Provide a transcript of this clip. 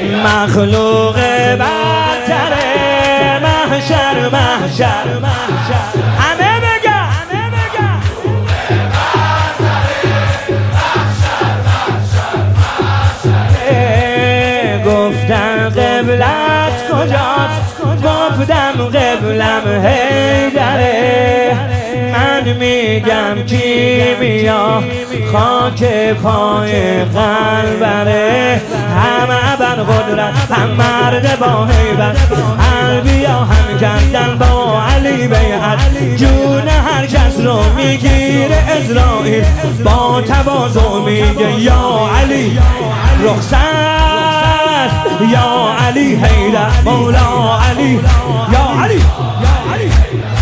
مخلوق برتر محشر محشر همه بگن گفتن قبلت کجاست گفتم قبلم حیدره من میگم کیمیا خاک پای قلبره همه بر قدرت هم مرد با هیبت انبیا هم کردن با علی بیعت جون هر کس رو میگیره اسرائیل با تواضع میگه یا علی رخصت یا علی حیدر مولا علی یا علی